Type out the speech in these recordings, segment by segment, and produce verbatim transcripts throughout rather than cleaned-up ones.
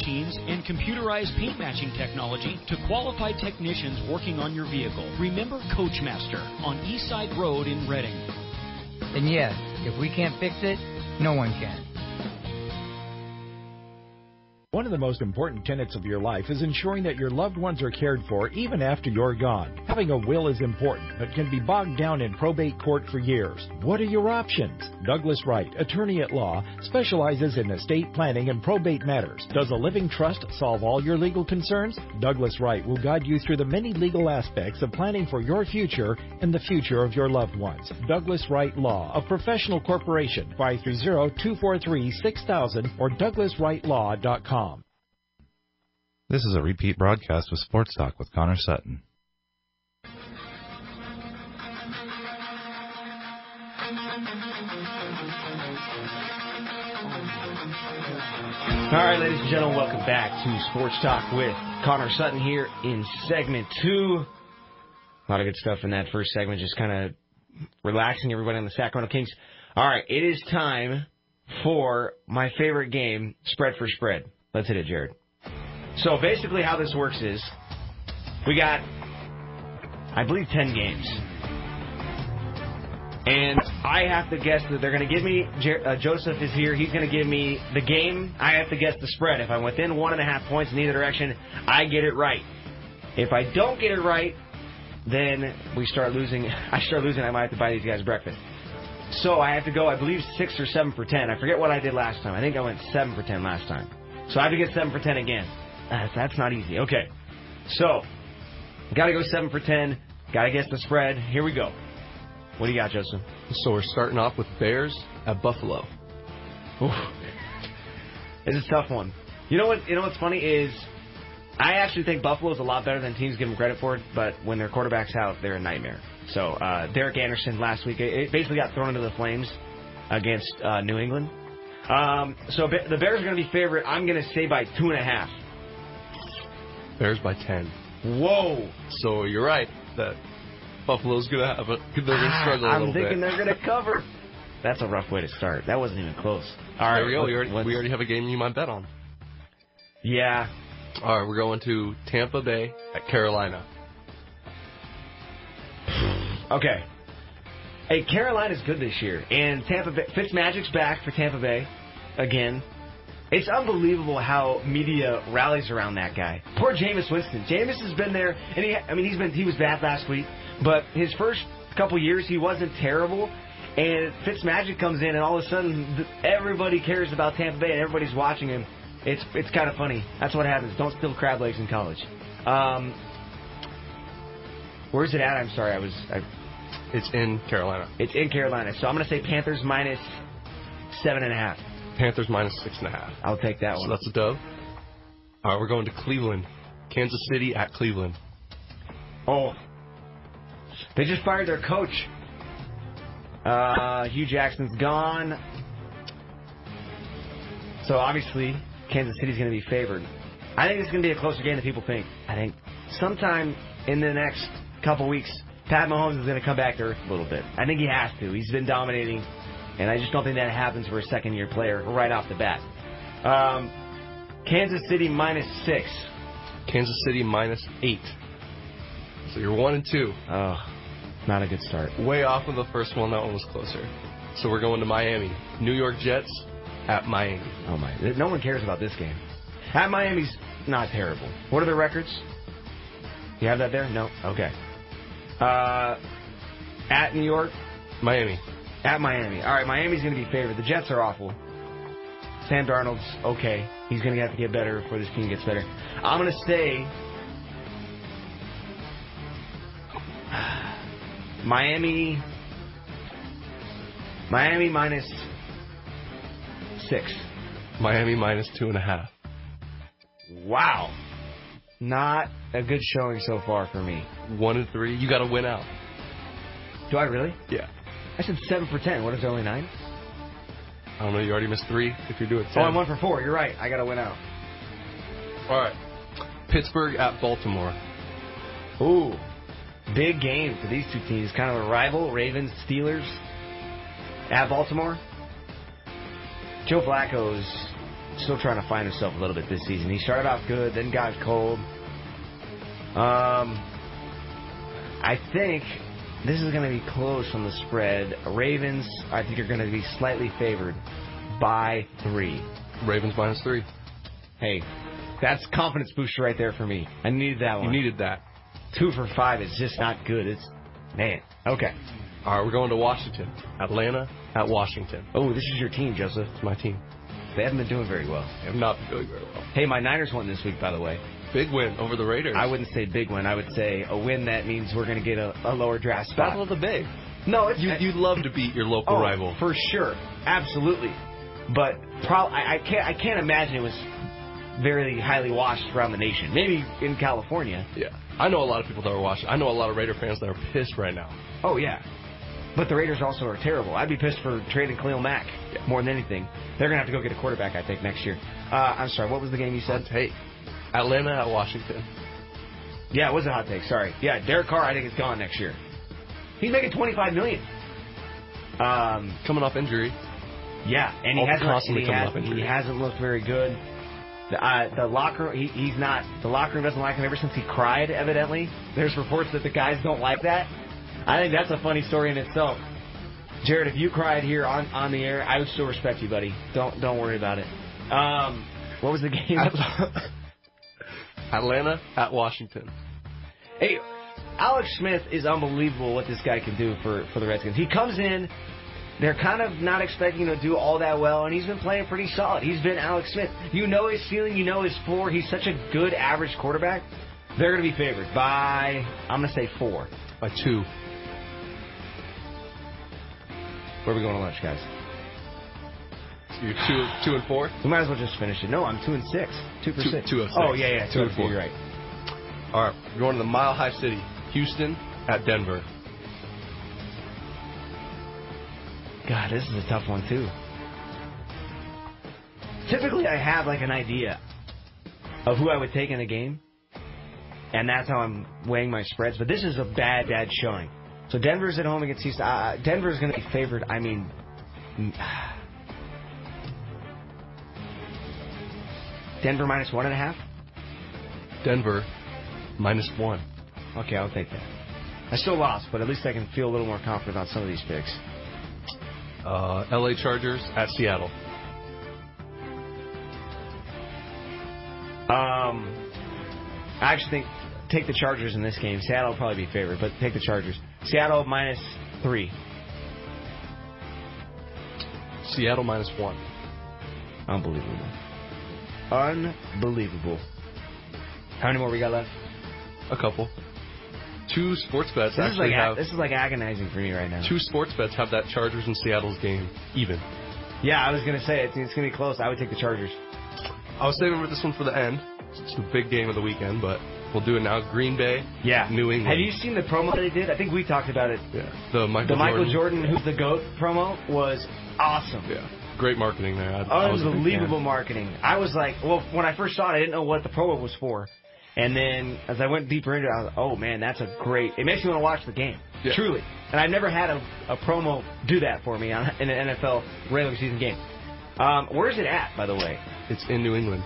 machines, and computerized paint matching technology to qualified technicians working on your vehicle. Remember Coachmaster on Eastside Road in Reading. And yes, if we can't fix it, no one can. One of the most important tenets of your life is ensuring that your loved ones are cared for even after you're gone. Having a will is important, but can be bogged down in probate court for years. What are your options? Douglas Wright, attorney at law, specializes in estate planning and probate matters. Does a living trust solve all your legal concerns? Douglas Wright will guide you through the many legal aspects of planning for your future and the future of your loved ones. Douglas Wright Law, a professional corporation, five three zero, two four three, six thousand or douglas wright law dot com. This is a repeat broadcast with Sports Talk with Connor Sutton. All right, ladies and gentlemen, welcome back to Sports Talk with Connor Sutton here in segment two. A lot of good stuff in that first segment, just kind of relaxing everybody on the Sacramento Kings. All right, it is time for my favorite game, Spread for Spread. Let's hit it, Jared. So basically how this works is we got, I believe, ten games. And I have to guess that they're going to give me, uh, Joseph is here, he's going to give me the game. I have to guess the spread. If I'm within one and a half points in either direction, I get it right. If I don't get it right, then we start losing. I start losing, I might have to buy these guys breakfast. So I have to go, I believe, six or seven for ten. I forget what I did last time. I think I went seven for ten last time. So I have to get seven for ten again. That's, that's not easy. Okay. So, got to go seven for ten. Got to guess the spread. Here we go. What do you got, Joseph? So we're starting off with Bears at Buffalo. Oof. It's a tough one. You know what? You know what's funny is I actually think Buffalo's a lot better than teams give them credit for it, but when their quarterback's out, they're a nightmare. So uh, Derek Anderson last week, it basically got thrown into the flames against uh, New England. Um, so the Bears are going to be favorite. I'm going to say by two and a half. Bears by ten. Whoa! So you're right that Buffalo's going to have a they're going to struggle a I'm little bit. I'm thinking they're going to cover. That's a rough way to start. That wasn't even close. All right, there we go. What, we, already, we already have a game you might bet on. Yeah. All right, we're going to Tampa Bay at Carolina. Okay. Hey, Carolina's good this year, and Tampa Bay, Fitzmagic's back for Tampa Bay again. It's unbelievable how media rallies around that guy. Poor Jameis Winston. Jameis has been there, and he, I mean, he's been he was bad last week, but his first couple years he wasn't terrible. And Fitzmagic comes in, and all of a sudden everybody cares about Tampa Bay, and everybody's watching him. It's it's kind of funny. That's what happens. Don't steal crab legs in college. Um, where's it at? I'm sorry, I was. I, it's in Carolina. It's in Carolina. So I'm going to say Panthers minus seven and a half. Panthers minus six and a half. I'll take that so one. So that's a dub. All right, we're going to Cleveland. Kansas City at Cleveland. Oh. They just fired their coach. Uh, Hugh Jackson's gone. So obviously, Kansas City's going to be favored. I think it's going to be a closer game than people think. I think sometime in the next couple weeks, Pat Mahomes is going to come back to earth a little bit. I think he has to. He's been dominating. And I just don't think that happens for a second-year player right off the bat. Um, Kansas City minus six. Kansas City minus eight. So you're one and two. Oh, not a good start. Way off of the first one. That one was closer. So we're going to Miami. New York Jets at Miami. Oh, my. No one cares about this game. At Miami's not terrible. What are their records? You have that there? No? Okay. Uh, at New York? Miami. At Miami. All right, Miami's going to be favored. The Jets are awful. Sam Darnold's okay. He's going to have to get better before this team gets better. I'm going to say Miami. Miami minus six. Miami minus two and a half. Wow. Not a good showing so far for me. One and three. You got to win out. Do I really? Yeah. I said seven for ten. What is there, only nine? I don't know. You already missed three if you're doing ten. Oh, I'm one for four. You're right. I got to win out. All right. Pittsburgh at Baltimore. Ooh. Big game for these two teams. Kind of a rival. Ravens, Steelers. At Baltimore. Joe Flacco's still trying to find himself a little bit this season. He started off good, then got cold. Um, I think this is going to be close on the spread. Ravens, I think, are going to be slightly favored by three. Ravens minus three. Hey, that's confidence booster right there for me. I needed that one. You needed that. Two for five is just not good. It's, man. Okay. All right, we're going to Washington. Atlanta at Washington. Oh, this is your team, Joseph. It's my team. They haven't been doing very well. They have not been doing very well. Hey, my Niners won this week, by the way. Big win over the Raiders. I wouldn't say big win. I would say a win that means we're going to get a, a lower draft spot. Battle of the Bay. No, it's... You, you'd love to beat your local oh, rival. For sure. Absolutely. But pro- I, I can't I can't imagine it was very highly watched around the nation. Maybe in California. Yeah. I know a lot of people that are watching. I know a lot of Raider fans that are pissed right now. Oh, yeah. But the Raiders also are terrible. I'd be pissed for trading Khalil Mack yeah. more than anything. They're going to have to go get a quarterback, I think, next year. Uh, I'm sorry, what was the game you said? Hey, Atlanta at Washington. Yeah, it was a hot take. Sorry. Yeah, Derek Carr, I think, is gone next year. He's making twenty-five million dollars. Um, coming off injury. Yeah, and he All hasn't constantly he, coming has, off injury. He hasn't looked very good. The, uh, the locker, he, he's not. The locker room doesn't like him ever since he cried. Evidently, there's reports that the guys don't like that. I think that's a funny story in itself. Jared, if you cried here on, on the air, I would still respect you, buddy. Don't don't worry about it. Um, what was the game? Atlanta at Washington. Hey, Alex Smith is unbelievable what this guy can do for, for the Redskins. He comes in, they're kind of not expecting him to do all that well, and he's been playing pretty solid. He's been Alex Smith. You know his ceiling, you know his floor. He's such a good average quarterback. They're going to be favored by, I'm going to say four. By two. Where are we going to lunch, guys? So you're two, two and four? We might as well just finish it. No, I'm two and six. Two for two, six. Two of six. Oh, yeah, yeah. Two, two and and four. You're right. All right, we're going to the Mile High City. Houston at Denver. God, this is a tough one, too. Typically, I have, like, an idea of who I would take in a game, and that's how I'm weighing my spreads. But this is a bad, bad showing. So Denver's at home against Houston. Uh, Denver's going to be favored. I mean, Denver minus one and a half? Denver minus one. Okay, I'll take that. I still lost, but at least I can feel a little more confident on some of these picks. Uh, L A Chargers at Seattle. Um, I actually think take the Chargers in this game. Seattle will probably be favored, but take the Chargers. Seattle minus three. Seattle minus one. Unbelievable. Unbelievable. How many more we got left? A couple. Two sports bets this actually is like have... This is like agonizing for me right now. Two sports bets have that Chargers and Seattle's game even. Yeah, I was going to say, it's, it's going to be close. I would take the Chargers. I was saving this one for the end. It's the big game of the weekend, but we'll do it now. Green Bay, yeah. New England. Have you seen the promo that they did? I think we talked about it. Yeah. The Michael the Michael Jordan. Jordan, who's the GOAT promo, was awesome. Yeah. Great marketing there. I, Unbelievable I marketing. I was like, well, when I first saw it, I didn't know what the promo was for. And then as I went deeper into it, I was like, oh, man, that's a great... It makes me want to watch the game. Yeah. Truly. And I've never had a, a promo do that for me on, in an N F L regular season game. Um, where's it at, by the way? It's in New England.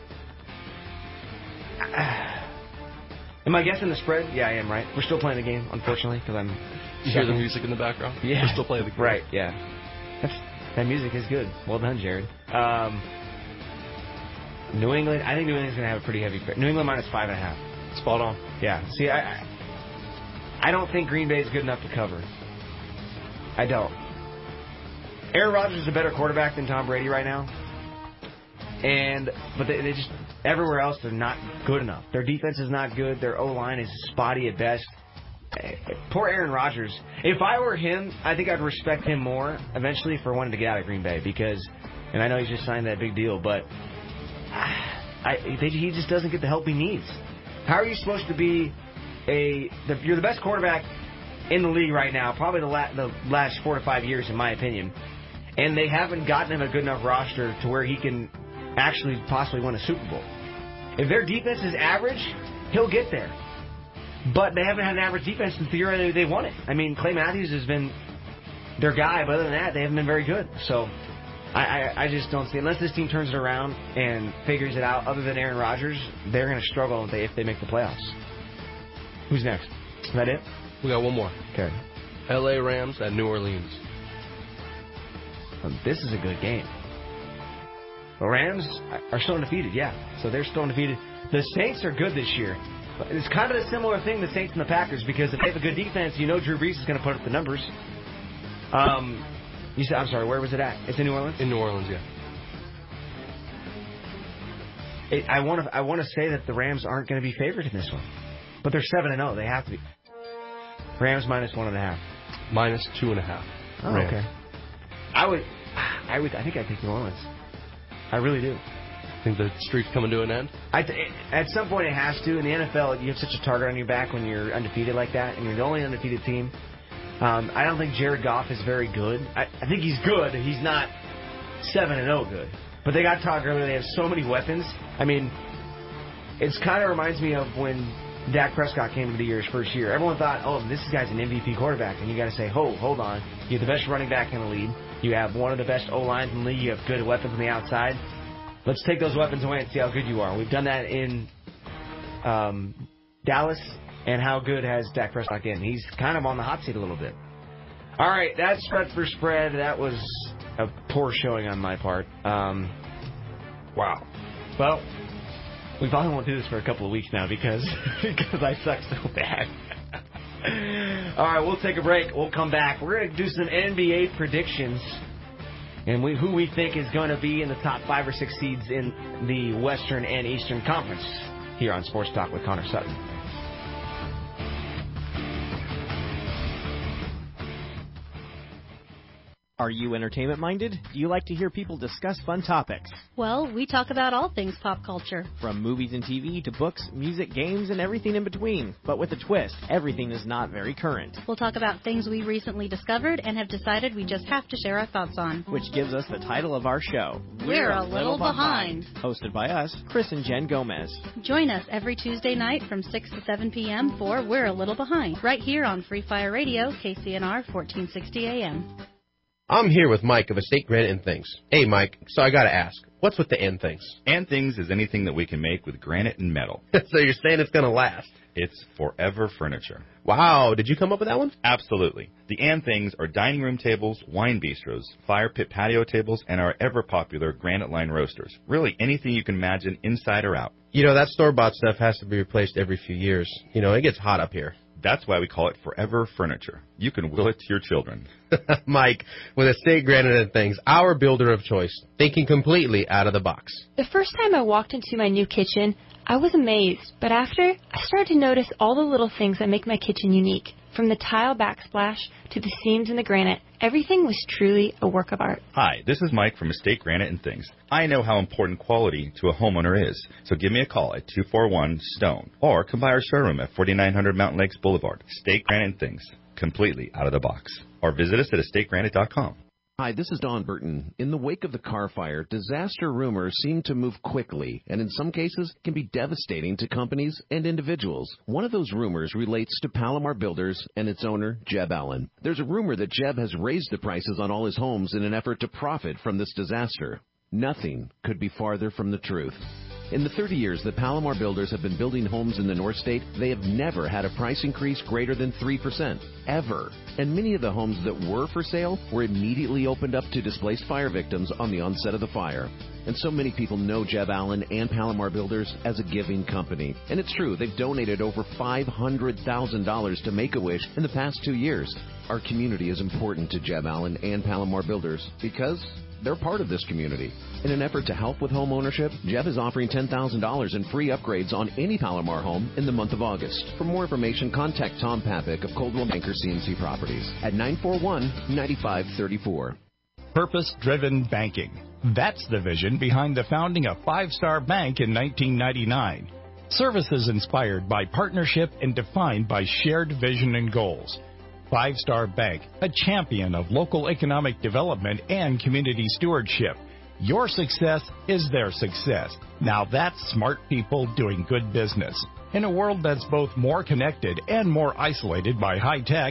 Am I guessing the spread? Yeah, I am, right? We're still playing the game, unfortunately, because I'm... You hear the music in the background? Yeah. We're still playing the game. Right, yeah. That's, that music is good. Well done, Jared. Um, New England, I think New England's going to have a pretty heavy... New England minus five and a half. Spot on. Yeah. See, I, I I don't think Green Bay is good enough to cover. I don't. Aaron Rodgers is a better quarterback than Tom Brady right now. And but they, they just everywhere else they're not good enough. Their defense is not good. Their O-line is spotty at best. Poor Aaron Rodgers. If I were him, I think I'd respect him more eventually for wanting to get out of Green Bay because, and I know he's just signed that big deal, but I, they, he just doesn't get the help he needs. How are you supposed to be a? The, you're the best quarterback in the league right now, probably the, la, the last four to five years, in my opinion, and they haven't gotten him a good enough roster to where he can actually possibly win a Super Bowl. If their defense is average, he'll get there. But they haven't had an average defense since the year they won it. I mean, Clay Matthews has been their guy, but other than that, they haven't been very good. So I, I, I just don't see, unless this team turns it around and figures it out, other than Aaron Rodgers, they're going to struggle if they, if they make the playoffs. Who's next? Is that it? We got one more. Okay. L A Rams at New Orleans. Well, this is a good game. The Rams are still undefeated, yeah. So they're still undefeated. The Saints are good this year. It's kind of a similar thing, the Saints and the Packers, because if they have a good defense, you know Drew Brees is going to put up the numbers. Um, you said, I'm sorry, where was it at? It's in New Orleans? In New Orleans, yeah. It, I want to I want to say that the Rams aren't going to be favored in this one. But they're seven and oh. They have to be. Rams minus one and a half. Minus two and a half. Oh, Rams. okay. I would, I would, I think I'd take New Orleans. I really do. Think the streak's coming to an end? I th- at some point it has to. In the N F L, you have such a target on your back when you're undefeated like that, and you're the only undefeated team. Um, I don't think Jared Goff is very good. I, I think he's good. He's not seven and oh good. But they got Todd Gurley. They have so many weapons. I mean, it's kind of reminds me of when Dak Prescott came into the year his first year. Everyone thought, oh, this guy's an M V P quarterback, and you got to say, oh, hold on. You have the best running back in the league. You have one of the best O-lines in the league. You have good weapons on the outside. Let's take those weapons away and see how good you are. We've done that in um, Dallas, and how good has Dak Prescott been? He's kind of on the hot seat a little bit. All right, that's spread for spread. That was a poor showing on my part. Um, wow. Well, we probably won't do this for a couple of weeks now because because I suck so bad. All right, we'll take a break. We'll come back. We're going to do some N B A predictions. And we, who we think is going to be in the top five or six seeds in the Western and Eastern Conference here on Sports Talk with Connor Sutton. Are you entertainment-minded? Do you like to hear people discuss fun topics? Well, we talk about all things pop culture. From movies and T V to books, music, games, and everything in between. But with a twist, everything is not very current. We'll talk about things we recently discovered and have decided we just have to share our thoughts on. Which gives us the title of our show, We're, We're a, a Little, little behind. behind. Hosted by us, Chris and Jen Gomez. Join us every Tuesday night from six to seven p.m. for We're a Little Behind, right here on Free Fire Radio, K C N R fourteen sixty A M. I'm here with Mike of Estate Granite and Things. Hey, Mike, so I got to ask, what's with the and things? And things is anything that we can make with granite and metal. So you're saying it's going to last? It's Forever Furniture. Wow, did you come up with that one? Absolutely. The and things are dining room tables, wine bistros, fire pit patio tables, and our ever-popular granite line roasters. Really anything you can imagine inside or out. You know, that store-bought stuff has to be replaced every few years. You know, it gets hot up here. That's why we call it Forever Furniture. You can will it to your children. Mike, with Estate Granite and Things, our builder of choice, thinking completely out of the box. The first time I walked into my new kitchen, I was amazed. But after, I started to notice all the little things that make my kitchen unique. From the tile backsplash to the seams in the granite, everything was truly a work of art. Hi, this is Mike from Estate Granite and Things. I know how important quality to a homeowner is, so give me a call at two four one STONE or come by our showroom at forty-nine hundred Mountain Lakes Boulevard. Estate Granite and Things, completely out of the box. Or visit us at estate granite dot com. Hi, this is Don Burton. In the wake of the car fire, disaster rumors seem to move quickly and in some cases can be devastating to companies and individuals. One of those rumors relates to Palomar Builders and its owner, Jeb Allen. There's a rumor that Jeb has raised the prices on all his homes in an effort to profit from this disaster. Nothing could be farther from the truth. In the thirty years that Palomar Builders have been building homes in the North State, they have never had a price increase greater than three percent. Ever. And many of the homes that were for sale were immediately opened up to displaced fire victims on the onset of the fire. And so many people know Jeb Allen and Palomar Builders as a giving company. And it's true, they've donated over five hundred thousand dollars to Make-A-Wish in the past two years. Our community is important to Jeb Allen and Palomar Builders because they're part of this community. In an effort to help with home ownership, Jeb is offering ten thousand dollars in free upgrades on any Palomar home in the month of August. For more information, contact Tom Papik of Coldwell Banker C M C Properties at nine four one, nine five three four. Purpose-driven banking. That's the vision behind the founding of Five Star Bank in nineteen ninety-nine. Services inspired by partnership and defined by shared vision and goals. Five Star Bank, a champion of local economic development and community stewardship. Your success is their success. Now that's smart people doing good business. In a world that's both more connected and more isolated by high tech,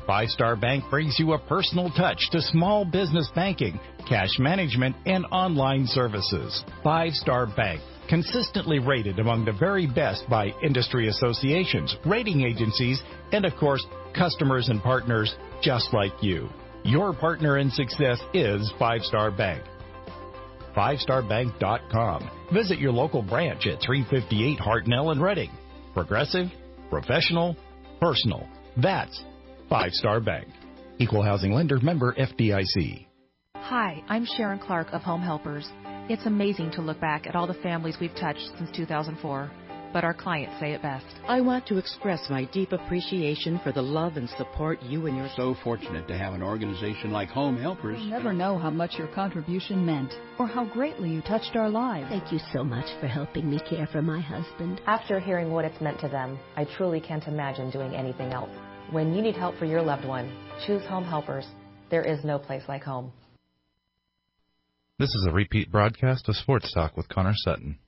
Five Star Bank brings you a personal touch to small business banking, cash management, and online services. Five Star Bank, consistently rated among the very best by industry associations, rating agencies, and of course, customers and partners just like you. Your partner in success is Five Star Bank. five star bank dot com. Visit your local branch at three fifty-eight Hartnell in Reading. Progressive, professional, personal. That's Five Star Bank. Equal housing lender, member F D I C. Hi, I'm Sharon Clark of Home Helpers. It's amazing to look back at all the families we've touched since two thousand four, but our clients say it best. I want to express my deep appreciation for the love and support you and your... So fortunate to have an organization like Home Helpers. You'll never know how much your contribution meant or how greatly you touched our lives. Thank you so much for helping me care for my husband. After hearing what it's meant to them, I truly can't imagine doing anything else. When you need help for your loved one, choose Home Helpers. There is no place like home. This is a repeat broadcast of Sports Talk with Connor Sutton.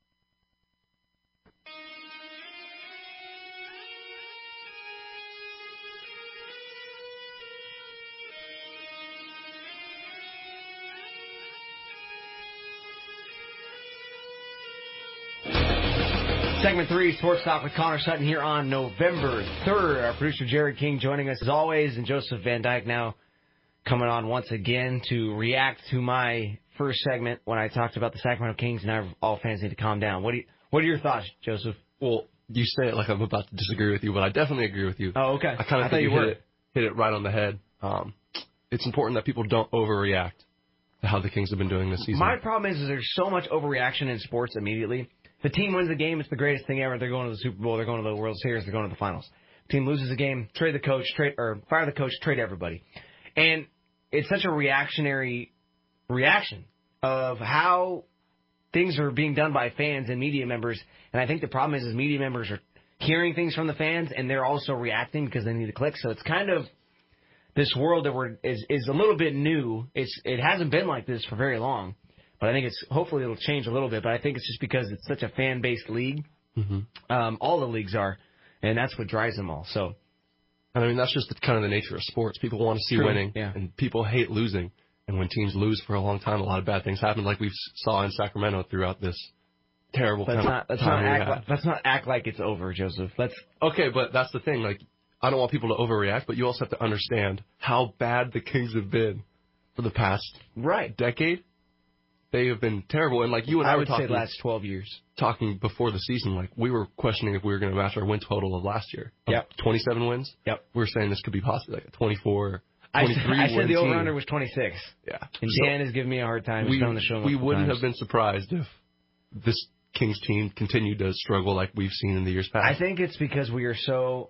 Segment three, Sports Talk with Connor Sutton here on November third. Our producer Jared King joining us as always, and Joseph Van Dyke now coming on once again to react to my first segment when I talked about the Sacramento Kings. Now all fans need to calm down. What do you, what are your thoughts, Joseph? Well, you say it like I'm about to disagree with you, but I definitely agree with you. Oh, okay. I kind of think you, you hit it, hit it right on the head. Um, it's important that people don't overreact to how the Kings have been doing this season. My problem is, is there's so much overreaction in sports immediately. The team wins the game, it's the greatest thing ever. They're going to the Super Bowl, they're going to the World Series, they're going to the finals. Team loses the game, trade the coach, trade or fire the coach, trade everybody. And it's such a reactionary reaction of how things are being done by fans and media members. And I think the problem is, is media members are hearing things from the fans and they're also reacting because they need to click. So it's kind of this world that we're is is a little bit new. It's it hasn't been like this for very long. But I think it's hopefully it'll change a little bit. But I think it's just because it's such a fan-based league. Mm-hmm. Um, all the leagues are, and that's what drives them all. So, and I mean that's just the, kind of the nature of sports. People want to see True. winning, yeah. and people hate losing. And when teams lose for a long time, a lot of bad things happen, like we saw in Sacramento throughout this terrible let's kind not, of let's time not we act had. like, let's not act like it's over, Joseph. Let's okay, but that's the thing. Like, I don't want people to overreact, but you also have to understand how bad the Kings have been for the past right decade. They have been terrible, and like you and I, I were would talking, say the last twelve years. Talking before the season, like we were questioning if we were going to match our win total of last year. Yep. twenty-seven wins. Yep. We were saying this could be possibly like a twenty-four, I said, twenty-three I said win the team. over-under was twenty-six. Yeah. And So Dan is giving me a hard time. He's we been on the show we multiple wouldn't times. have been surprised if this Kings team continued to struggle like we've seen in the years past. I think it's because we are so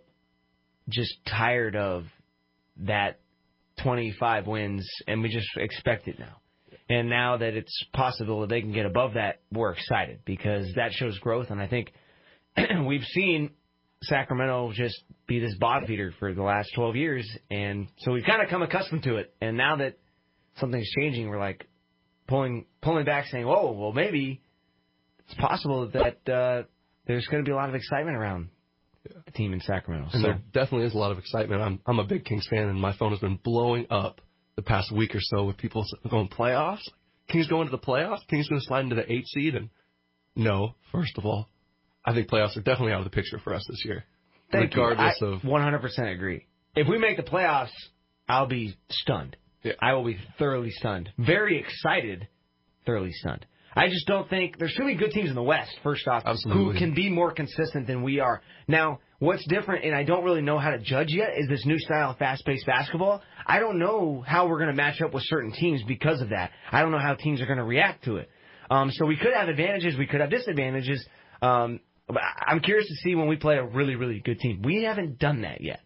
just tired of that twenty-five wins, and we just expect it now. And now that it's possible that they can get above that, we're excited because that shows growth. And I think we've seen Sacramento just be this bottom feeder for the last twelve years. And so we've kind of come accustomed to it. And now that something's changing, we're like pulling pulling back saying, whoa, well, maybe it's possible that uh, there's going to be a lot of excitement around the team in Sacramento. And so. there definitely is a lot of excitement. I'm I'm a big Kings fan, and my phone has been blowing up the past week or so with people going playoffs. Kings going to the playoffs? Kings going to slide into the eighth seed? And no, first of all, I think playoffs are definitely out of the picture for us this year. Thank regardless you. I of one hundred percent agree. If we make the playoffs, I'll be stunned. Yeah. I will be thoroughly stunned. Very excited, thoroughly stunned. I just don't think there's too many good teams in the West, first off, Absolutely. who can be more consistent than we are. Now, what's different, and I don't really know how to judge yet, is this new style of fast-paced basketball. I don't know how we're going to match up with certain teams because of that. I don't know how teams are going to react to it. Um, so we could have advantages, we could have disadvantages. Um, but I'm curious to see when we play a really, really good team. We haven't done that yet.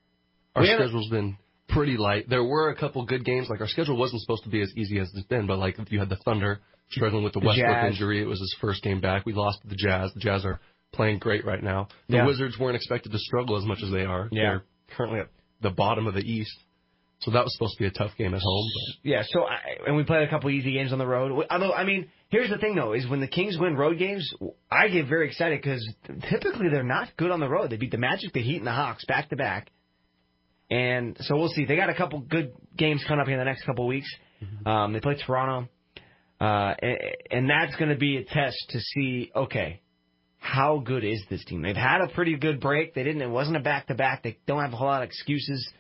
Our we schedule's been pretty light. There were a couple good games. Like, our schedule wasn't supposed to be as easy as it's been, but, like, you had the Thunder struggling with the, the Westbrook Jazz. injury. It was his first game back. We lost to the Jazz. The Jazz are playing great right now. The Yeah. Wizards weren't expected to struggle as much as they are. Yeah. They're currently at the bottom of the East. So that was supposed to be a tough game at home. But Yeah, so I, and we played a couple easy games on the road. Although, I mean, here's the thing, though, is when the Kings win road games, I get very excited because typically they're not good on the road. They beat the Magic, the Heat, and the Hawks back-to-back. And so we'll see. They got a couple good games coming up here in the next couple of weeks. Mm-hmm. Um, they play Toronto. Uh, and, and that's going to be a test to see, okay, how good is this team? They've had a pretty good break. They didn't. It wasn't a back-to-back. They don't have a whole lot of excuses.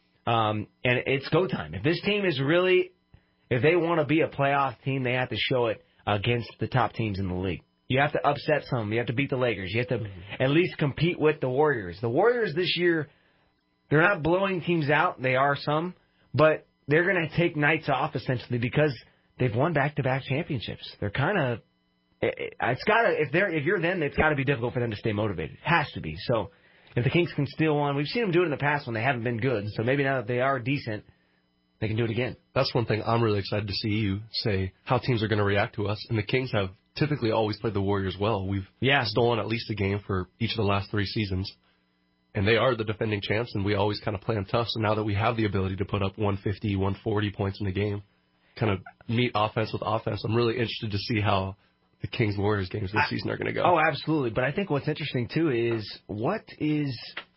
Um, and it's go time. If this team is really, if they want to be a playoff team, they have to show it against the top teams in the league. You have to upset some. You have to beat the Lakers. You have to mm-hmm. at least compete with the Warriors. The Warriors this year, they're not blowing teams out. They are some, but they're going to take nights off essentially because they've won back-to-back championships. They're kind of, it, it's got to, if they're, if you're them, it's got to be difficult for them to stay motivated. It has to be. So if the Kings can steal one, we've seen them do it in the past when they haven't been good. So maybe now that they are decent, they can do it again. That's one thing I'm really excited to see you say, how teams are going to react to us. And the Kings have typically always played the Warriors well. We've yeah. stolen at least a game for each of the last three seasons. And they are the defending champs, and we always kind of play them tough. So now that we have the ability to put up one fifty, one forty points in a game, kind of meet offense with offense, I'm really interested to see how the Kings-Warriors games this I, season are going to go. Oh, absolutely. But I think what's interesting, too, is what is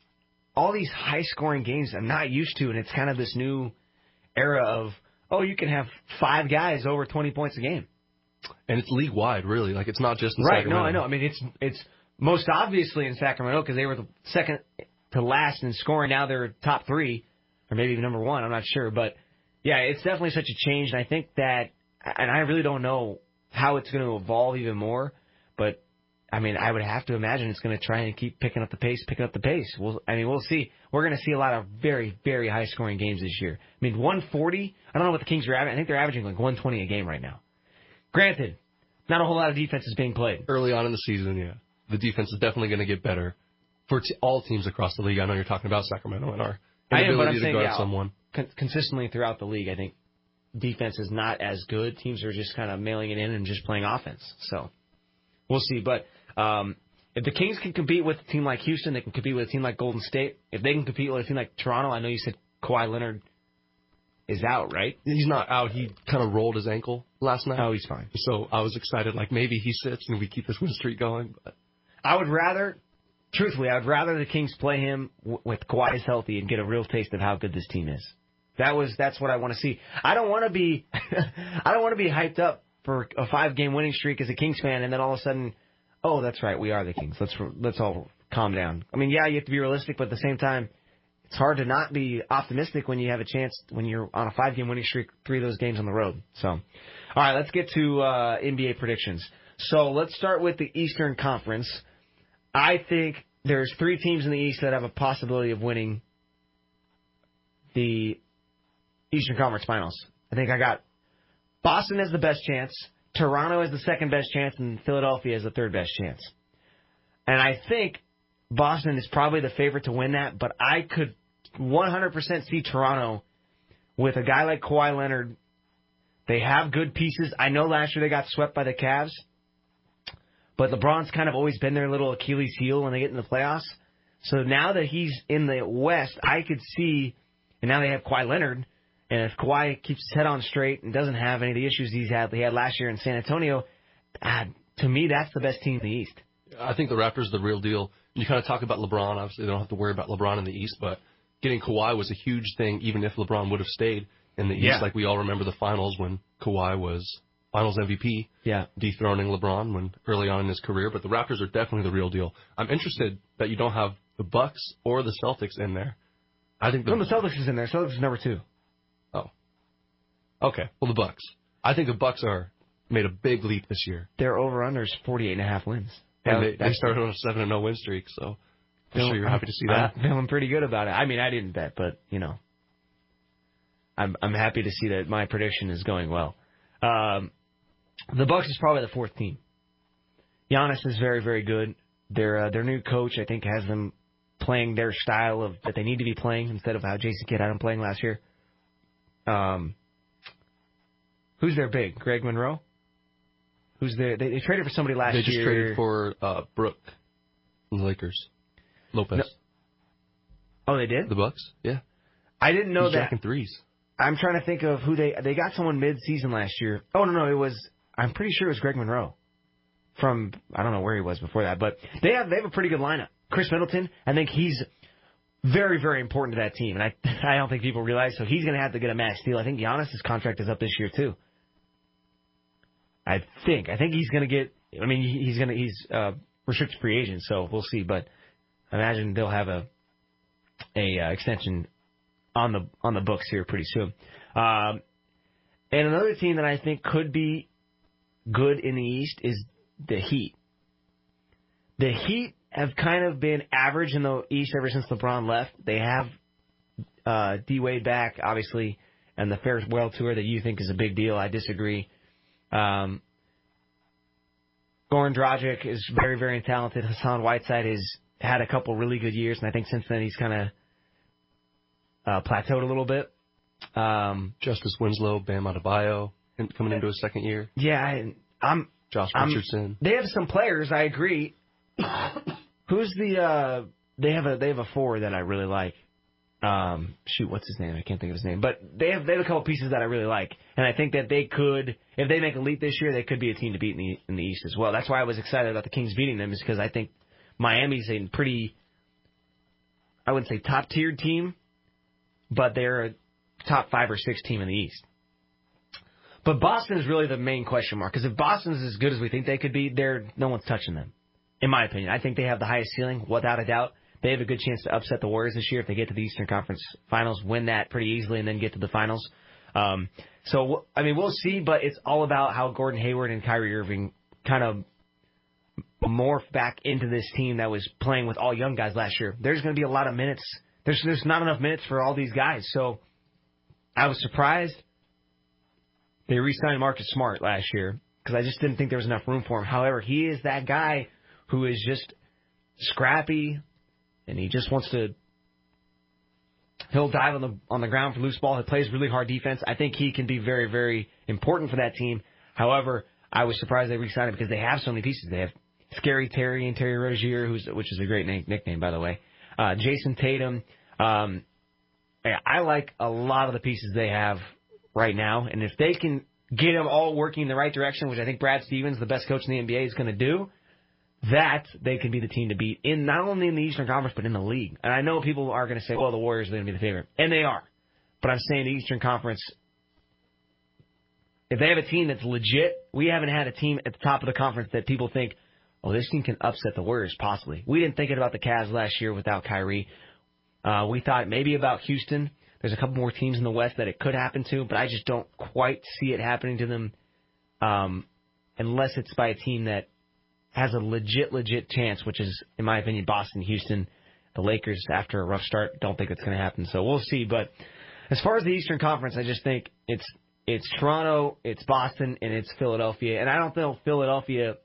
all these high-scoring games I'm not used to, and it's kind of this new era of, oh, you can have five guys over twenty points a game. And it's league-wide, really. Like, it's not just in right, Sacramento. No, I know. I mean, it's it's most obviously in Sacramento because they were the second to last in scoring. Now they're top three, or maybe even number one. I'm not sure. But, yeah, it's definitely such a change. And I think that, and I really don't know how it's going to evolve even more. But, I mean, I would have to imagine it's going to try and keep picking up the pace, picking up the pace. We'll, I mean, we'll see. We're going to see a lot of very, very high-scoring games this year. I mean, one forty, I don't know what the Kings are averaging. I think they're averaging like one twenty a game right now. Granted, not a whole lot of defense is being played. Early on in the season, yeah. The defense is definitely going to get better for t- all teams across the league. I know you're talking about Sacramento and our inability to guard someone. Con- consistently throughout the league, I think defense is not as good. Teams are just kind of mailing it in and just playing offense. So we'll see. But um, if the Kings can compete with a team like Houston, they can compete with a team like Golden State. If they can compete with a team like Toronto, I know you said Kawhi Leonard is out, right? He's not out. He kind of rolled his ankle last night. Oh, he's fine. So I was excited, like maybe he sits and we keep this win streak going. But I would rather, truthfully, I would rather the Kings play him w- with Kawhi healthy and get a real taste of how good this team is. That was that's what I want to see. I don't want to be, I don't want to be hyped up for a five-game winning streak as a Kings fan, and then all of a sudden, oh, that's right, we are the Kings. Let's let's all calm down. I mean, yeah, you have to be realistic, but at the same time, it's hard to not be optimistic when you have a chance when you're on a five-game winning streak, three of those games on the road. So, all right, let's get to uh, N B A predictions. So let's start with the Eastern Conference. I think there's three teams in the East that have a possibility of winning the Eastern Conference Finals. I think I got Boston as the best chance, Toronto as the second best chance, and Philadelphia as the third best chance. And I think Boston is probably the favorite to win that, but I could one hundred percent see Toronto with a guy like Kawhi Leonard. They have good pieces. I know last year they got swept by the Cavs, but LeBron's kind of always been their little Achilles heel when they get in the playoffs. So now that he's in the West, I could see, and now they have Kawhi Leonard, and if Kawhi keeps his head on straight and doesn't have any of the issues he's had, he had last year in San Antonio, uh, to me, that's the best team in the East. I think the Raptors are the real deal. You kind of talk about LeBron. Obviously, they don't have to worry about LeBron in the East, but getting Kawhi was a huge thing, even if LeBron would have stayed in the East. Yeah. Like we all remember the finals when Kawhi was Finals M V P, yeah, dethroning LeBron when early on in his career. But the Raptors are definitely the real deal. I'm interested that you don't have the Bucks or the Celtics in there. I think the, no, the Celtics is in there. Celtics is number two. Oh, okay. Well, the Bucks. I think the Bucks are made a big leap this year. Their over/under is forty-eight and a half wins. And they, they started on a seven and oh win streak, so I'm sure you're happy to see that. I'm feeling pretty good about it. I mean, I didn't bet, but, you know, I'm I'm happy to see that my prediction is going well. Um, the Bucks is probably the fourth team. Giannis is very, very good. Their uh, their new coach, I think, has them playing their style of that they need to be playing instead of how Jason Kidd had them playing last year. Um, who's their big? Greg Monroe? Who's there? They, they traded for somebody last year. They just year. traded for uh, Brooke from the Lakers. Lopez. No. Oh, they did? The Bucks? Yeah. I didn't know He's that. jacking threes. I'm trying to think of who they they got someone mid-season last year. Oh, no, no, it was, I'm pretty sure it was Greg Monroe from, I don't know where he was before that, but they have they have a pretty good lineup. Chris Middleton, I think he's very, very important to that team, and I I don't think people realize. So he's going to have to get a max deal. I think Giannis' contract is up this year too. I think I think he's going to get. I mean, he's going to he's uh, restricted free agent, so we'll see. But I imagine they'll have a a uh, extension on the on the books here pretty soon. Um, and another team that I think could be good in the East is the Heat. The Heat have kind of been average in the East ever since LeBron left. They have uh, D-Wade back, obviously, and the farewell tour that you think is a big deal. I disagree. Um, Goran Dragic is very, very talented. Hassan Whiteside has had a couple really good years, and I think since then he's kind of uh, plateaued a little bit. Um, Justice Winslow, Bam Adebayo, coming into his second year. Yeah, I, I'm... Josh I'm, Richardson. They have some players, I agree. Who's the... Uh, they have a they have a forward that I really like. Um, shoot, what's his name? I can't think of his name. But they have they have a couple pieces that I really like, and I think that they could, if they make a leap this year, they could be a team to beat in the in the East as well. That's why I was excited about the Kings beating them, is because I think Miami's a pretty, I wouldn't say top tiered team, but they're a top five or six team in the East. But Boston is really the main question mark, because if Boston's as good as we think they could be, they're no one's touching them, in my opinion. I think they have the highest ceiling, without a doubt. They have a good chance to upset the Warriors this year if they get to the Eastern Conference Finals, win that pretty easily, and then get to the Finals. Um, so, I mean, we'll see, but it's all about how Gordon Hayward and Kyrie Irving kind of morph back into this team that was playing with all young guys last year. There's going to be a lot of minutes. There's there's not enough minutes for all these guys. So I was surprised they re-signed Marcus Smart last year, because I just didn't think there was enough room for him. However, he is that guy who is just scrappy, and he just wants to, he'll dive on the on the ground for loose ball. He plays really hard defense. I think he can be very, very important for that team. However, I was surprised they re-signed him because they have so many pieces. They have Scary Terry and Terry Rozier, who's which is a great name, nickname, by the way. Uh, Jason Tatum. Um, yeah, I like a lot of the pieces they have right now. And if they can get them all working in the right direction, which I think Brad Stevens, the best coach in the N B A, is going to do, that they can be the team to beat, in not only in the Eastern Conference, but in the league. And I know people are going to say, well, the Warriors are going to be the favorite. And they are. But I'm saying the Eastern Conference, if they have a team that's legit, we haven't had a team at the top of the conference that people think, oh, this team can upset the Warriors, possibly. We didn't think it about the Cavs last year without Kyrie. Uh, we thought maybe about Houston. There's a couple more teams in the West that it could happen to, but I just don't quite see it happening to them um, unless it's by a team that has a legit, legit chance, which is, in my opinion, Boston, Houston. The Lakers, after a rough start, don't think it's going to happen. So we'll see. But as far as the Eastern Conference, I just think it's it's Toronto, it's Boston, and it's Philadelphia. And I don't think Philadelphia,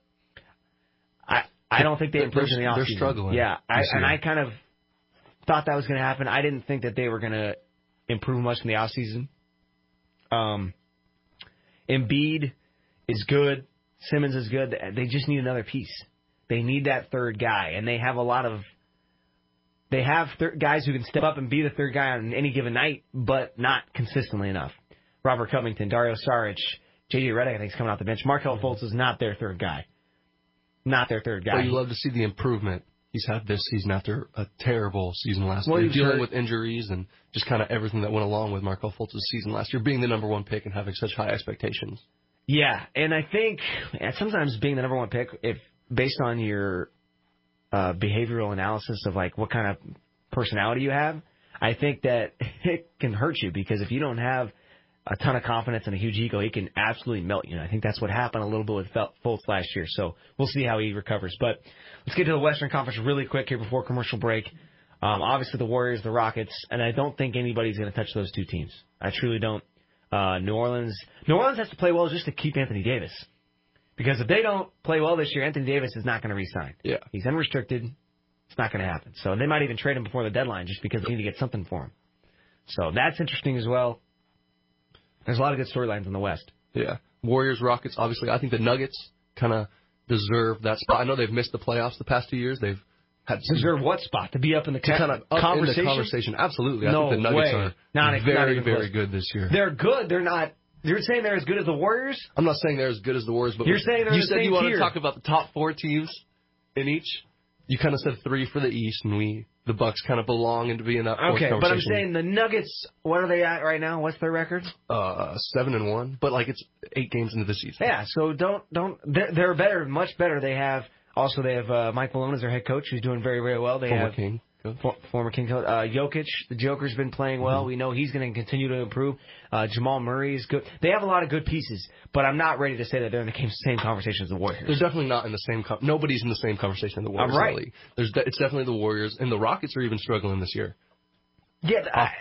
I I don't think they improved in the offseason. They're struggling. Yeah, I, and I kind of thought that was going to happen. I didn't think that they were going to improve much in the offseason. Um, Embiid is good. Simmons is good. They just need another piece. They need that third guy, and they have a lot of. They have thir- guys who can step up and be the third guy on any given night, but not consistently enough. Robert Covington, Dario Saric, J J Redick, I think, is coming off the bench. Markelle Fultz is not their third guy. Not their third guy. Well, you love to see the improvement he's had this season after a terrible season last well, year, dealing hurt. with injuries and just kind of everything that went along with Markelle Fultz's season last year, being the number one pick and having such high expectations. Yeah, and I think sometimes being the number one pick, if based on your uh, behavioral analysis of like what kind of personality you have, I think that it can hurt you, because if you don't have a ton of confidence and a huge ego, it can absolutely melt you. And I think that's what happened a little bit with Fultz last year. So we'll see how he recovers. But let's get to the Western Conference really quick here before commercial break. Um, obviously the Warriors, the Rockets, and I don't think anybody's going to touch those two teams. I truly don't. Uh, New Orleans, New Orleans has to play well just to keep Anthony Davis, because if they don't play well this year, Anthony Davis is not going to re-sign. Yeah, he's unrestricted. It's not going to happen. So they might even trade him before the deadline just because they need to get something for him. So that's interesting as well. There's a lot of good storylines in the West. Yeah, Warriors, Rockets. Obviously, I think the Nuggets kind of deserve that spot. I know they've missed the playoffs the past two years. They've had some, deserve what spot to be up in the kind of conversation? In the conversation. Absolutely, I no think the Nuggets way. are not, very, not very close. good this year. They're good. They're not. You're saying they're as good as the Warriors? I'm not saying they're as good as the Warriors, but you're saying they're you the said same you want tier. to talk about the top four teams in each. You kind of said three for the East, and we the Bucks kind of belong into being that fourth Okay, conversation. but I'm saying the Nuggets, what are they at right now? What's their record? Uh, seven and one, but like it's eight games into the season. Yeah, so don't, don't, they're, they're better, much better. They have, also they have uh, Mike Malone as their head coach, who's doing very, very well. They Former have King. For, former King coach. Uh, Jokic, the Joker's been playing well. Mm-hmm. We know he's going to continue to improve. Uh, Jamal Murray is good. They have a lot of good pieces, but I'm not ready to say that they're in the same conversation as the Warriors. They're definitely not in the same. Com- nobody's in the same conversation as the Warriors. I'm right. Really. There's de- it's definitely the Warriors, and the Rockets are even struggling this year. Yeah, I,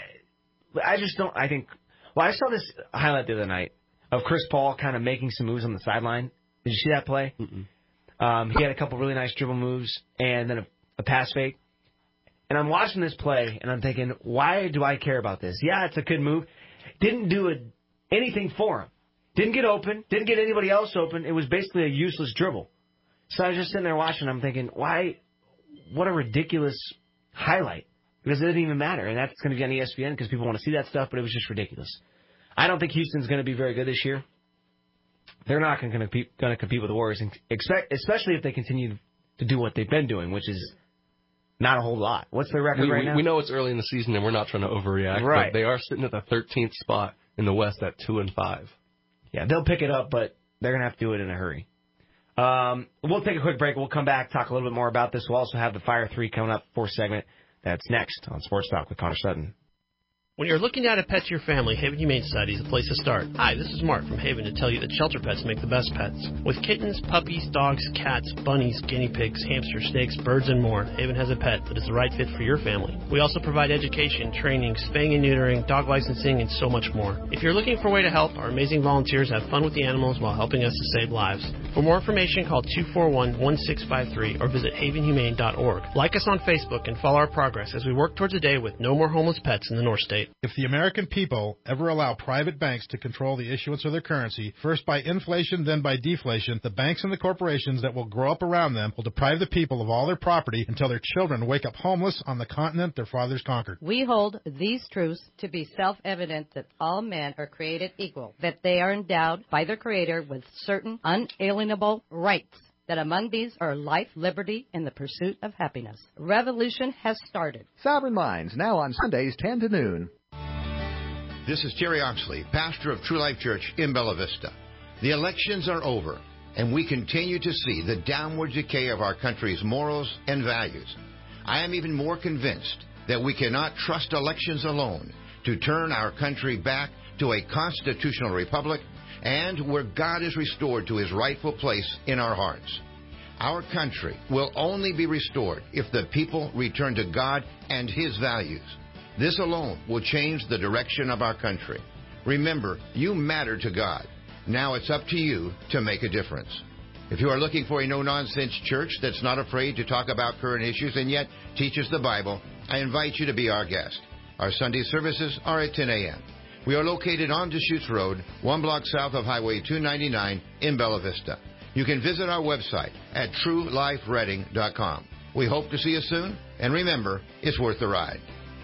I just don't. I think. Well, I saw this highlight the other night of Chris Paul kind of making some moves on the sideline. Did you see that play? Mm-mm. Um, he had a couple really nice dribble moves and then a, a pass fake. And I'm watching this play, and I'm thinking, why do I care about this? Yeah, it's a good move. Didn't do a, anything for him. Didn't get open. Didn't get anybody else open. It was basically a useless dribble. So I was just sitting there watching. I'm thinking, why? What a ridiculous highlight. Because it didn't even matter. And that's going to be on E S P N because people want to see that stuff, but it was just ridiculous. I don't think Houston's going to be very good this year. They're not going to compete, going to compete with the Warriors, expect, especially if they continue to do what they've been doing, which is not a whole lot. What's their record we, right we, now? We know it's early in the season, and we're not trying to overreact. Right. But they are sitting at the thirteenth spot in the West at two and five. Yeah, they'll pick it up, but they're going to have to do it in a hurry. Um, we'll take a quick break. We'll come back, talk a little bit more about this. We'll also have the Fire three coming up, fourth segment. That's next on Sports Talk with Connor Sutton. When you're looking to add a pet to your family, Haven Humane Society is the place to start. Hi, this is Mark from Haven to tell you that shelter pets make the best pets. With kittens, puppies, dogs, cats, bunnies, guinea pigs, hamsters, snakes, birds, and more, Haven has a pet that is the right fit for your family. We also provide education, training, spaying and neutering, dog licensing, and so much more. If you're looking for a way to help, our amazing volunteers have fun with the animals while helping us to save lives. For more information, call two four one, one six five three or visit haven humane dot org. Like us on Facebook and follow our progress as we work towards a day with no more homeless pets in the North State. If the American people ever allow private banks to control the issuance of their currency, first by inflation, then by deflation, the banks and the corporations that will grow up around them will deprive the people of all their property until their children wake up homeless on the continent their fathers conquered. We hold these truths to be self-evident that all men are created equal, that they are endowed by their Creator with certain unalienable rights, that among these are life, liberty, and the pursuit of happiness. Revolution has started. Sovereign Minds, now on Sundays, ten to noon. This is Terry Oxley, pastor of True Life Church in Bella Vista. The elections are over, and we continue to see the downward decay of our country's morals and values. I am even more convinced that we cannot trust elections alone to turn our country back to a constitutional republic and where God is restored to his rightful place in our hearts. Our country will only be restored if the people return to God and his values. This alone will change the direction of our country. Remember, you matter to God. Now it's up to you to make a difference. If you are looking for a no-nonsense church that's not afraid to talk about current issues and yet teaches the Bible, I invite you to be our guest. Our Sunday services are at ten a.m. We are located on Deschutes Road, one block south of Highway two ninety-nine in Bella Vista. You can visit our website at true life reading dot com. We hope to see you soon, and remember, it's worth the ride.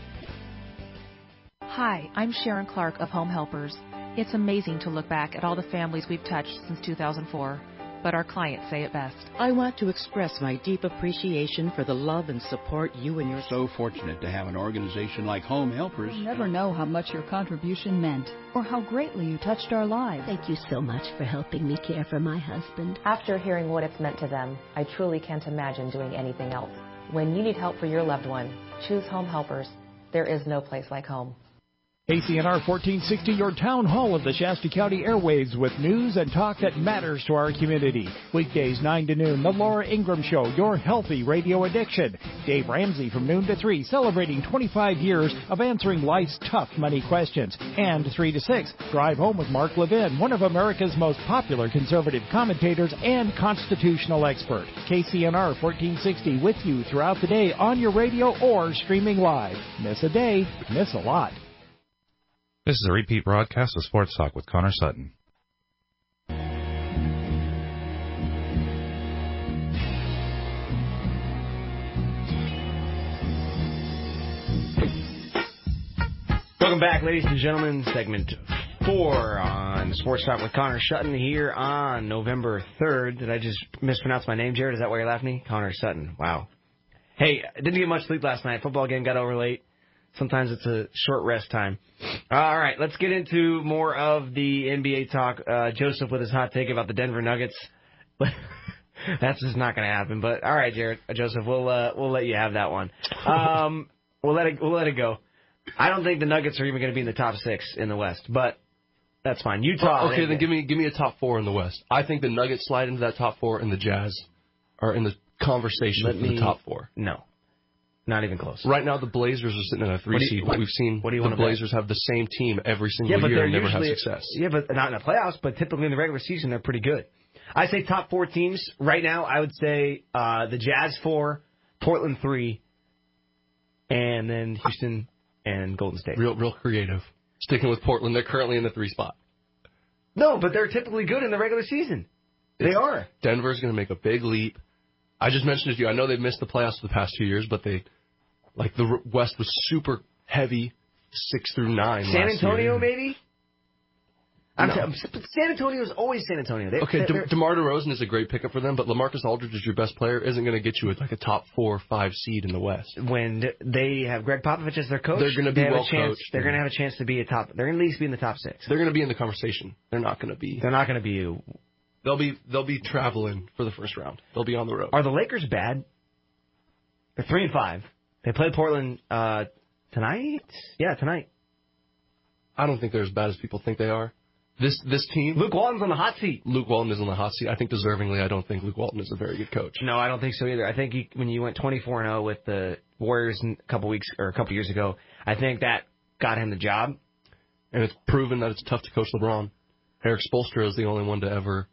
Hi, I'm Sharon Clark of Home Helpers. It's amazing to look back at all the families we've touched since two thousand four, but our clients say it best. I want to express my deep appreciation for the love and support you and your... So fortunate to have an organization like Home Helpers. You'll never know how much your contribution meant or how greatly you touched our lives. Thank you so much for helping me care for my husband. After hearing what it's meant to them, I truly can't imagine doing anything else. When you need help for your loved one, choose Home Helpers. There is no place like home. K C N R fourteen sixty, your town hall of the Shasta County airwaves with news and talk that matters to our community. Weekdays nine to noon, The Laura Ingram Show, your healthy radio addiction. Dave Ramsey from noon to three, celebrating twenty-five years of answering life's tough money questions. And three to six, Drive Home with Mark Levin, one of America's most popular conservative commentators and constitutional expert. K C N R fourteen sixty with you throughout the day on your radio or streaming live. Miss a day, miss a lot. This is a repeat broadcast of Sports Talk with Connor Sutton. Welcome back, ladies and gentlemen. Segment four on Sports Talk with Connor Sutton here on November third. Did I just mispronounce my name, Jared? Is that why you're laughing at me? Connor Sutton. Wow. Hey, I didn't get much sleep last night. Football game got over late. Sometimes it's a short rest time. All right, let's get into more of the N B A talk. Uh, Joseph with his hot take about the Denver Nuggets. That's just not going to happen. But all right, Jared, uh, Joseph, we'll uh, we'll let you have that one. Um, we'll let it we'll let it go. I don't think the Nuggets are even going to be in the top six in the West, but that's fine. Utah. Oh, okay, then give me give me a top four in the West. I think the Nuggets slide into that top four, and the Jazz are in the conversation Let for me, the top four. No. Not even close. Right now, the Blazers are sitting at a three What do you- seed. what- We've seen what do you the wanna bet? Blazers have the same team every single Yeah, but year they're and never have usually success. Yeah, but not in the playoffs. But typically in the regular season, they're pretty good. I say top four teams right now. I would say uh, the Jazz four, Portland three, and then Houston and Golden State. Real, real creative. Sticking with Portland, they're currently in the three spot. No, but they're typically good in the regular season. They It's- are. Denver's going to make a big leap. I just mentioned it to you. I know they've missed the playoffs for the past two years, but they, like the West was super heavy, six through nine. San last Antonio, year. maybe. I'm No. t- San Antonio is always San Antonio. They, Okay, they, De- they're- DeMar DeRozan is a great pickup for them, but LaMarcus Aldridge is your best player. Isn't going to get you at like a top four or five seed in the West. when they have Greg Popovich as their coach, They're gonna be they have a well chance- coached. They're going to have a chance to be a top. They're going to at least be in the top six. They're going to be in the conversation. They're not going to be. They're not going to be. They'll be. They'll be traveling for the first round. They'll be on the road. Are the Lakers bad? They're three and five. They play Portland uh, tonight. Yeah, tonight. I don't think they're as bad as people think they are. This this team. Luke Walton's on the hot seat. Luke Walton is on the hot seat. I think deservingly. I don't think Luke Walton is a very good coach. No, I don't think so either. I think you, when you went twenty-four and oh with the Warriors a couple weeks or a couple years ago, I think that got him the job. And it's proven that it's tough to coach LeBron. Eric Spoelstra is the only one to ever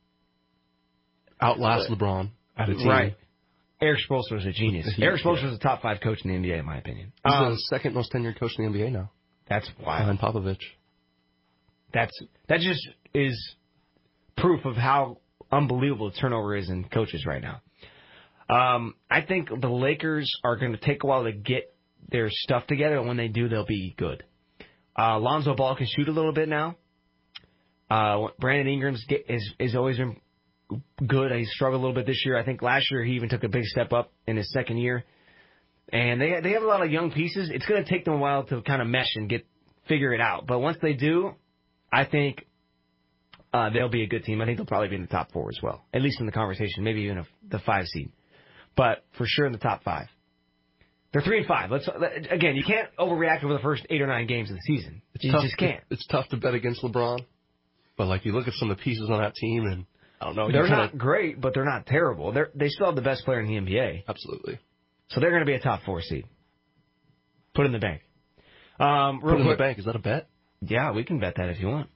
outlast LeBron at a team. Right. Eric Spoelstra was a genius. He- Eric Spoelstra yeah. was a top five coach in the N B A, in my opinion. He's Um, the second most tenured coach in the N B A now. That's wild. Behind Popovich. That's that just is proof of how unbelievable the turnover is in coaches right now. Um, I think the Lakers are going to take a while to get their stuff together, and when they do, they'll be good. Uh, Lonzo Ball can shoot a little bit now. Uh, Brandon Ingram's get, is is always been good. He struggled a little bit this year. I think last year he even took a big step up in his second year. And they they have a lot of young pieces. It's going to take them a while to kind of mesh and get figure it out. But once they do, I think uh, they'll be a good team. I think they'll probably be in the top four as well, at least in the conversation, maybe even a, the five seed. But for sure in the top five. They're three and five. Let's again, you can't overreact over the first eight or nine games of the season. It's you tough, just can't. It's tough to bet against LeBron. But like you look at some of the pieces on that team, and I don't know. you They're kinda- not great, but they're not terrible. They're they still have the best player in the N B A. Absolutely. So they're going to be a top four seed. Put it in the bank. Um, real Put it in the quick- bank. Is that a bet? Yeah, we can bet that if you want.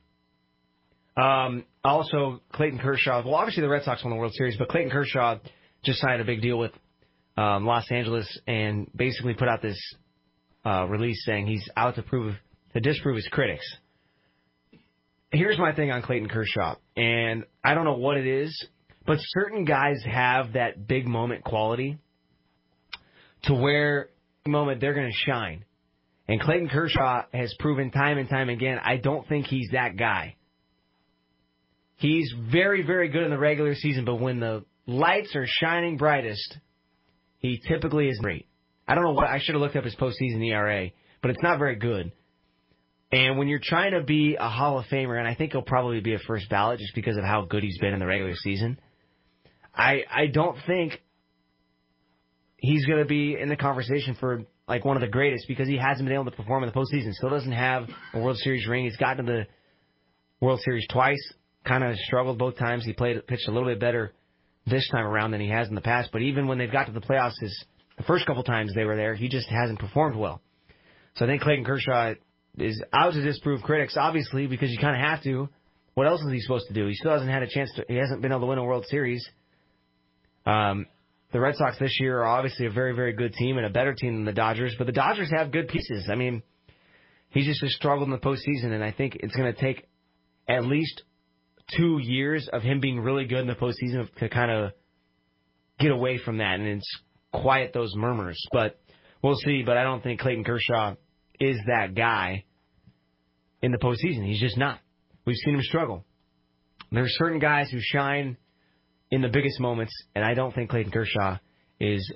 Um, also, Clayton Kershaw. Well, obviously the Red Sox won the World Series, but Clayton Kershaw just signed a big deal with um, Los Angeles and basically put out this uh, release saying he's out to prove to disprove his critics. Here's my thing on Clayton Kershaw, and I don't know what it is, but certain guys have that big moment quality to where the moment they're going to shine. And Clayton Kershaw has proven time and time again, I don't think he's that guy. He's very, very good in the regular season, but when the lights are shining brightest, he typically is great. I don't know what, I should have looked up his postseason E R A, but it's not very good. And when you're trying to be a Hall of Famer, and I think he'll probably be a first ballot just because of how good he's been in the regular season, I I don't think he's going to be in the conversation for like one of the greatest because he hasn't been able to perform in the postseason. Still doesn't have a World Series ring. He's gotten to the World Series twice. Kind of struggled both times. He played pitched a little bit better this time around than he has in the past. But even when they've got to the playoffs, his, the first couple times they were there, he just hasn't performed well. So I think Clayton Kershaw is out to disprove critics, obviously, because you kind of have to. What else is he supposed to do? He still hasn't had a chance to. He hasn't been able to win a World Series. Um, the Red Sox this year are obviously a very, very good team and a better team than the Dodgers. But the Dodgers have good pieces. I mean, he's just struggled in the postseason, and I think it's going to take at least two years of him being really good in the postseason to kind of get away from that and it's quiet those murmurs. But we'll see. But I don't think Clayton Kershaw is that guy in the postseason. He's just not. We've seen him struggle. There's certain guys who shine in the biggest moments, and I don't think Clayton Kershaw is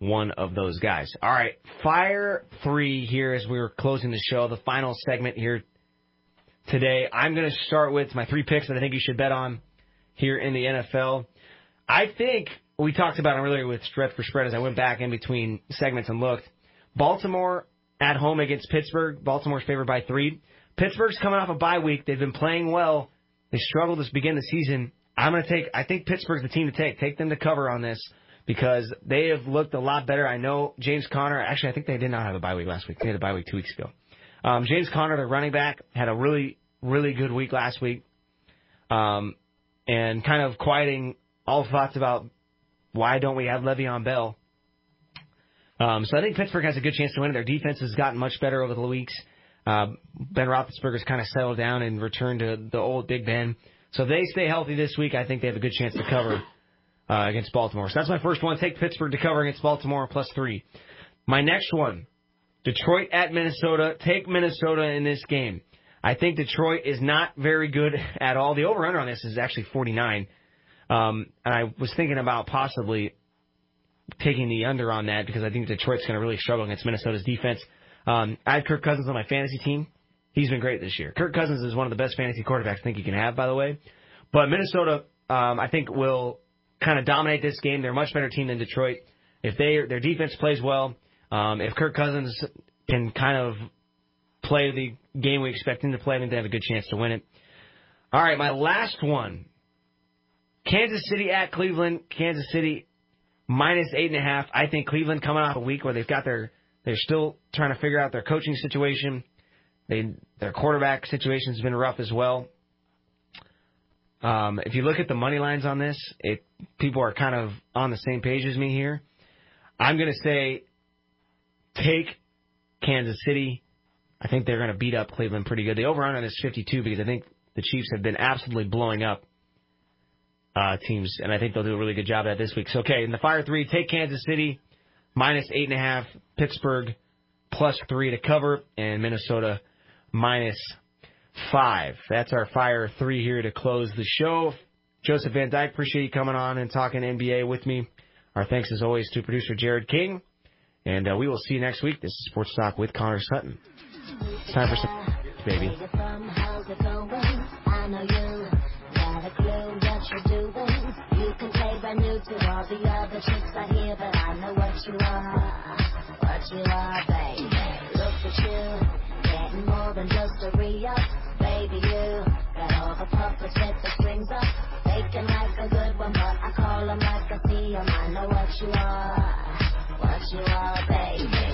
one of those guys. All right, Fire three here as we were closing the show, the final segment here today. I'm going to start with my three picks that I think you should bet on here in the N F L. I think we talked about it earlier with Spread for Spread as I went back in between segments and looked. Baltimore at home against Pittsburgh. Baltimore's favored by three. Pittsburgh's coming off a bye week. They've been playing well. They struggled to begin the season. I'm going to take, I think Pittsburgh's the team to take. Take them to cover on this because they have looked a lot better. I know James Conner, actually I think they did not have a bye week last week. They had a bye week two weeks ago. Um, James Conner, the running back, had a really, really good week last week. Um, and kind of quieting all thoughts about why don't we have Le'Veon Bell. Um, so I think Pittsburgh has a good chance to win. Their defense has gotten much better over the weeks. Uh, Ben Roethlisberger's kind of settled down and returned to the old Big Ben. So if they stay healthy this week, I think they have a good chance to cover uh, against Baltimore. So that's my first one. Take Pittsburgh to cover against Baltimore plus three. My next one, Detroit at Minnesota. Take Minnesota in this game. I think Detroit is not very good at all. The over-under on this is actually forty-nine. Um, and I was thinking about possibly taking the under on that because I think Detroit's going to really struggle against Minnesota's defense. Um, I had Kirk Cousins on my fantasy team. He's been great this year. Kirk Cousins is one of the best fantasy quarterbacks I think you can have, by the way. But Minnesota, um, I think, will kind of dominate this game. They're a much better team than Detroit. If they their defense plays well, um, if Kirk Cousins can kind of play the game we expect him to play, I think they have a good chance to win it. All right, my last one. Kansas City at Cleveland. Kansas City minus eight and a half. I think Cleveland coming off a week where they've got their they're still trying to figure out their coaching situation. They their quarterback situation has been rough as well. Um, if you look at the money lines on this, it people are kind of on the same page as me here. I'm going to say take Kansas City. I think they're going to beat up Cleveland pretty good. The over-under is fifty-two because I think the Chiefs have been absolutely blowing up uh, teams, and I think they'll do a really good job of that this week. So, okay, in the Fire three, take Kansas City, minus eight and a half, Pittsburgh, plus three to cover, and Minnesota, minus five. That's our Fire three here to close the show. Joseph Van Dyke, appreciate you coming on and talking N B A with me. Our thanks, as always, to producer Jared King. And uh, we will see you next week. This is Sports Talk with Connor Sutton. It's time for some baby. You can play brand new to all the other chicks I hear, but I know what you are, what you are, baby. Look at you, getting more than just a re-up, baby. You got all the puppets with the strings up, faking like a good one, but I call them like I see them. I know what you are, what you are, baby.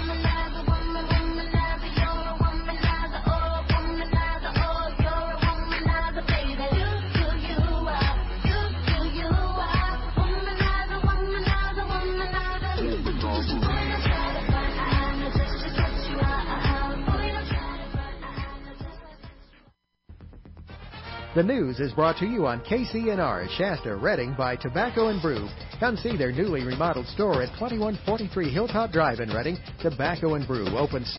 The news is brought to you on K C N R, Shasta, Redding by Tobacco and Brew. Come see their newly remodeled store at twenty-one forty-three Hilltop Drive in Redding. Tobacco and Brew opens